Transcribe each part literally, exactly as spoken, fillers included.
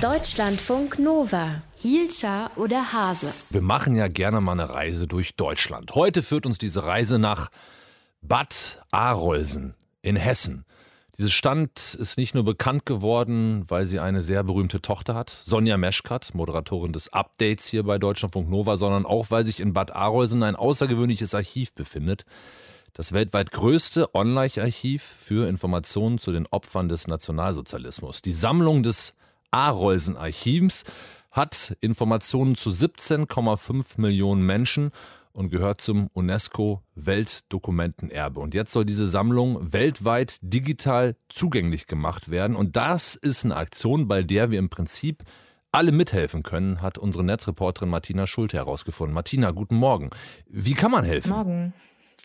Deutschlandfunk Nova. Hielscher oder Hase? Wir machen ja gerne mal eine Reise durch Deutschland. Heute führt uns diese Reise nach Bad Arolsen in Hessen. Diese Stadt ist nicht nur bekannt geworden, weil sie eine sehr berühmte Tochter hat, Sonja Meschkat, Moderatorin des Updates hier bei Deutschlandfunk Nova, sondern auch, weil sich in Bad Arolsen ein außergewöhnliches Archiv befindet. Das weltweit größte Online-Archiv für Informationen zu den Opfern des Nationalsozialismus. Die Sammlung des Arolsen-Archivs hat Informationen zu siebzehn Komma fünf Millionen Menschen und gehört zum UNESCO-Weltdokumentenerbe. Und jetzt soll diese Sammlung weltweit digital zugänglich gemacht werden. Und das ist eine Aktion, bei der wir im Prinzip alle mithelfen können, hat unsere Netzreporterin Martina Schulte herausgefunden. Martina, guten Morgen. Wie kann man helfen? Morgen.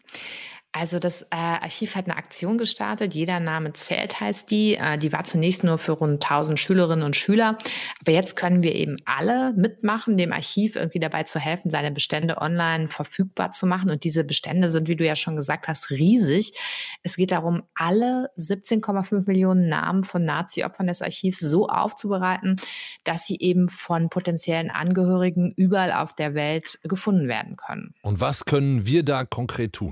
Also das äh, Archiv hat eine Aktion gestartet, Jeder Name zählt heißt die. Äh, die war zunächst nur für rund tausend Schülerinnen und Schüler. Aber jetzt können wir eben alle mitmachen, dem Archiv irgendwie dabei zu helfen, seine Bestände online verfügbar zu machen. Und diese Bestände sind, wie du ja schon gesagt hast, riesig. Es geht darum, alle siebzehn Komma fünf Millionen Namen von Nazi-Opfern des Archivs so aufzubereiten, dass sie eben von potenziellen Angehörigen überall auf der Welt gefunden werden können. Und was können wir da konkret tun?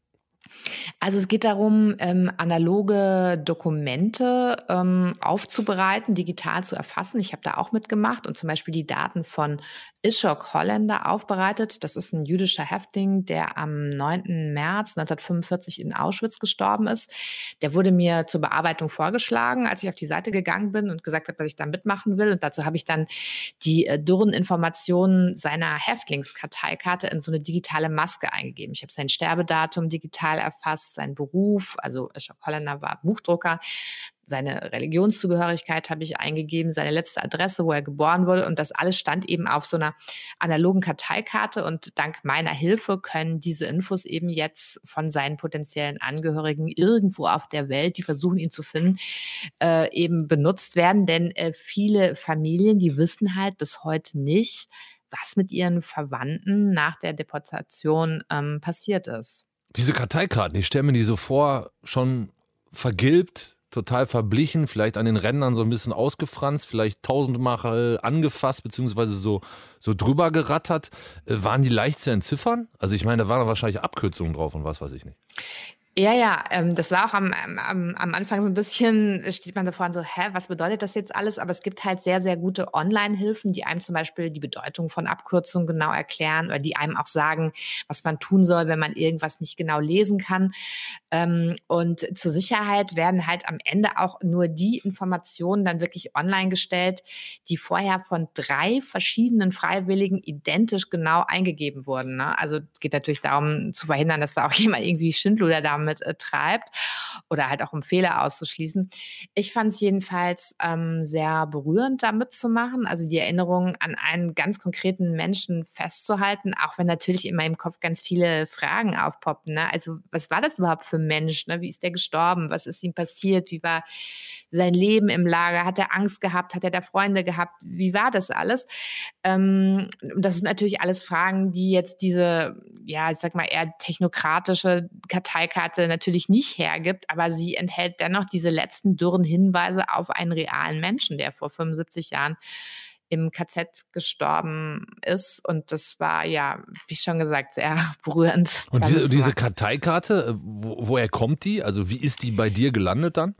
Also es geht darum, ähm, analoge Dokumente ähm, aufzubereiten, digital zu erfassen. Ich habe da auch mitgemacht und zum Beispiel die Daten von Ishok Holländer aufbereitet. Das ist ein jüdischer Häftling, der am neunten März neunzehnhundertfünfundvierzig in Auschwitz gestorben ist. Der wurde mir zur Bearbeitung vorgeschlagen, als ich auf die Seite gegangen bin und gesagt habe, dass ich da mitmachen will. Und dazu habe ich dann die äh, dürren Informationen seiner Häftlingskarteikarte in so eine digitale Maske eingegeben. Ich habe sein Sterbedatum digital erfasst, seinen Beruf, also Ishok Holländer war Buchdrucker, seine Religionszugehörigkeit habe ich eingegeben, seine letzte Adresse, wo er geboren wurde, und das alles stand eben auf so einer analogen Karteikarte, und dank meiner Hilfe können diese Infos eben jetzt von seinen potenziellen Angehörigen irgendwo auf der Welt, die versuchen ihn zu finden, äh, eben benutzt werden, denn äh, viele Familien, die wissen halt bis heute nicht, was mit ihren Verwandten nach der Deportation ähm, passiert ist. Diese Karteikarten, ich stelle mir die so vor, schon vergilbt, total verblichen, vielleicht an den Rändern so ein bisschen ausgefranst, vielleicht tausendmal angefasst beziehungsweise so, so drüber gerattert. Äh, waren die leicht zu entziffern? Also ich meine, da waren wahrscheinlich Abkürzungen drauf und was weiß ich nicht. Ja, ja, ähm, das war auch am, am, am Anfang so ein bisschen, steht man davor und so, hä, was bedeutet das jetzt alles? Aber es gibt halt sehr, sehr gute Online-Hilfen, die einem zum Beispiel die Bedeutung von Abkürzungen genau erklären oder die einem auch sagen, was man tun soll, wenn man irgendwas nicht genau lesen kann. Ähm, und zur Sicherheit werden halt am Ende auch nur die Informationen dann wirklich online gestellt, die vorher von drei verschiedenen Freiwilligen identisch genau eingegeben wurden. Ne? Also es geht natürlich darum zu verhindern, dass da auch jemand irgendwie Schindluder damit mit äh, treibt oder halt auch um Fehler auszuschließen. Ich fand es jedenfalls ähm, sehr berührend, da mitzumachen, also die Erinnerung an einen ganz konkreten Menschen festzuhalten, auch wenn natürlich in meinem Kopf ganz viele Fragen aufpoppen. Ne? Also was war das überhaupt für ein Mensch? Ne? Wie ist der gestorben? Was ist ihm passiert? Wie war sein Leben im Lager? Hat er Angst gehabt? Hat er da Freunde gehabt? Wie war das alles? Ähm, das sind natürlich alles Fragen, die jetzt diese, ja, ich sag mal eher technokratische Karteikarte natürlich nicht hergibt, aber sie enthält dennoch diese letzten dürren Hinweise auf einen realen Menschen, der vor fünfundsiebzig Jahren im K Z gestorben ist. Und das war ja, wie schon gesagt, sehr berührend. Und diese, diese Karteikarte, wo, woher kommt die? Also wie ist die bei dir gelandet dann?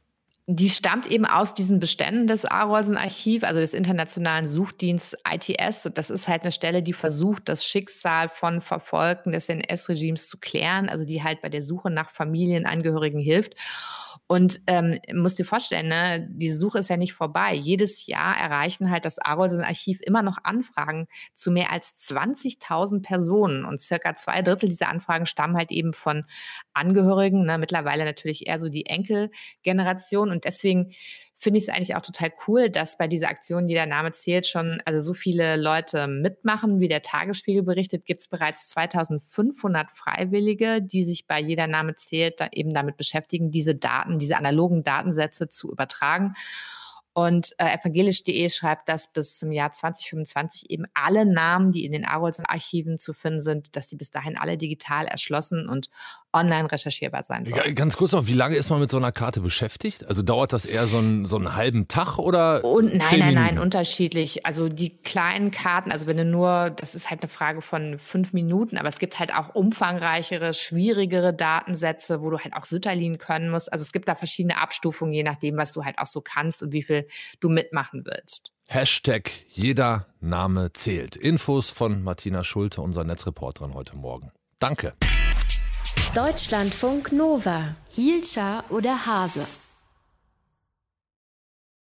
Die stammt eben aus diesen Beständen des Arolsen-Archiv, also des internationalen Suchdienstes I T S. Das ist halt eine Stelle, die versucht, das Schicksal von Verfolgten des N S-Regimes zu klären, also die halt bei der Suche nach Familienangehörigen hilft. Und ähm, musst dir vorstellen, ne, diese Suche ist ja nicht vorbei. Jedes Jahr erreichen halt das Arolsen-Archiv immer noch Anfragen zu mehr als zwanzigtausend Personen. Und circa zwei Drittel dieser Anfragen stammen halt eben von Angehörigen, ne, mittlerweile natürlich eher so die Enkelgeneration. Und deswegen finde ich es eigentlich auch total cool, dass bei dieser Aktion Jeder Name zählt schon also so viele Leute mitmachen. Wie der Tagesspiegel berichtet, gibt es bereits zweitausendfünfhundert Freiwillige, die sich bei Jeder Name zählt da eben damit beschäftigen, diese Daten, diese analogen Datensätze zu übertragen. Und äh, evangelisch punkt de schreibt, dass bis zum Jahr zwanzig fünfundzwanzig eben alle Namen, die in den Arolsen-Archiven zu finden sind, dass die bis dahin alle digital erschlossen und online recherchierbar sein sollen. Ja, ganz kurz noch, wie lange ist man mit so einer Karte beschäftigt? Also dauert das eher so einen, so einen halben Tag oder Und nein, zehn nein, Minuten? nein, unterschiedlich. Also die kleinen Karten, also wenn du nur, das ist halt eine Frage von fünf Minuten, aber es gibt halt auch umfangreichere, schwierigere Datensätze, wo du halt auch Sütterlin können musst. Also es gibt da verschiedene Abstufungen, je nachdem, was du halt auch so kannst und wie viel du mitmachen willst. Hashtag jeder Name zählt. Infos von Martina Schulte, unserer Netzreporterin heute Morgen. Danke. Deutschlandfunk Nova. Hielscher oder Hase?